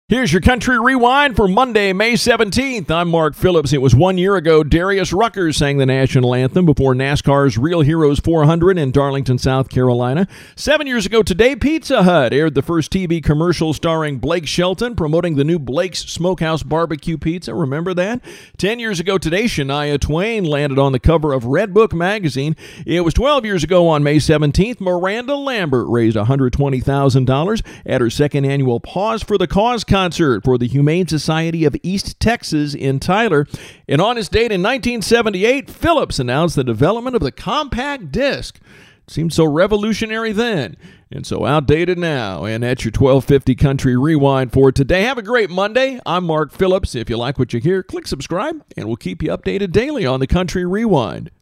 Here's your Country Rewind for Monday, May 17th. I'm Mark Phillips. It was 1 year ago Darius Rucker sang the national anthem before NASCAR's Real Heroes 400 in Darlington, South Carolina. 7 years ago today, Pizza Hut aired the first TV commercial starring Blake Shelton promoting the new Blake's Smokehouse Barbecue Pizza. Remember that? 10 years ago today, Shania Twain landed on the cover of Redbook magazine. It was 12 years ago on May 17th, Miranda Lambert raised $120,000 at her second annual Pause for the Cause concert for the Humane Society of East Texas in Tyler. And on its date in 1978, Philips announced the development of the compact disc. It seemed so revolutionary then and so outdated now. And that's your 1250 Country Rewind for today. Have a great Monday. I'm Mark Phillips. If you like what you hear, click subscribe, and we'll keep you updated daily on the Country Rewind.